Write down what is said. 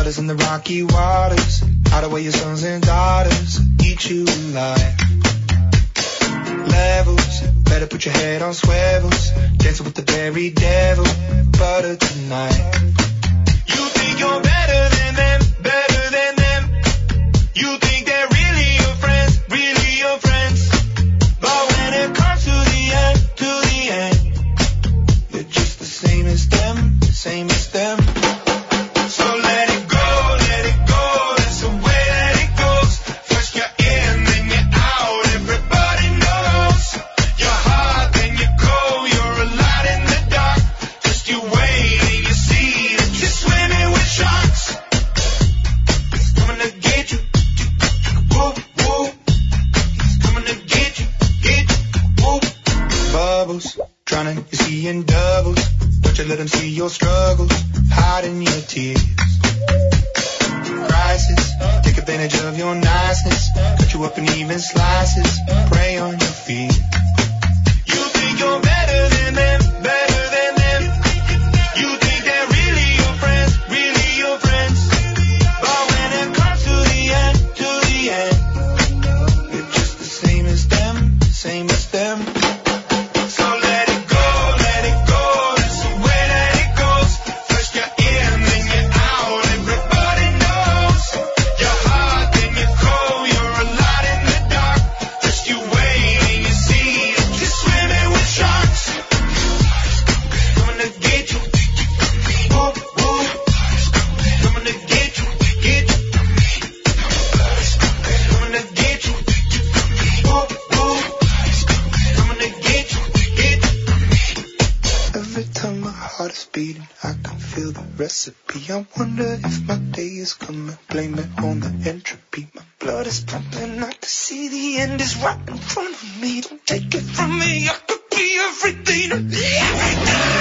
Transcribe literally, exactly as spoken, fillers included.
Flooders in the rocky waters, hide away your sons and daughters, eat you alive. Levels, better put your head on swivels, dancing with the very devil, butter tonight. You think you're better than them, better than them. You think they're really your friends, really your friends. But when it comes to the end, to the end, you're just the same as them, same as them. So let it go, let it go, that's the way that it goes. First you're in, then you're out, everybody knows. You're hot, then you're cold, you're a light in the dark. Just you wait and you see that you're swimming with sharks. It's coming to get you, whoop, whoop. It's coming to get you, get you, whoop. Bubbles, drowning, you're seeing doubles. Don't you let them see your struggles, hiding your tears. Crisis, take advantage of your niceness, cut you up in even slices, prey on your fear. You think you're better than them, better than them. You think they're really your friends, really your friends. But when it comes to the end, to the end, you're just the same as them, same as them. So let it go, let it go, that's the way that it goes. First you're in, then you're out, everybody knows. You're hot, then you're cold, you're a light in the dark. Just you wait and you see that you're swimming with sharks. Coming to get you, whoop, whoop. Coming to get you, get you. Coming to get you, whoop, whoop. Coming to get you, get you. Every time my heart is beating, I can feel the recipe. I wonder if my day is coming, blame it on the entropy. My blood is pumping, I can see the end is right in front of me. Don't take it from me, I could be everything to me, everything.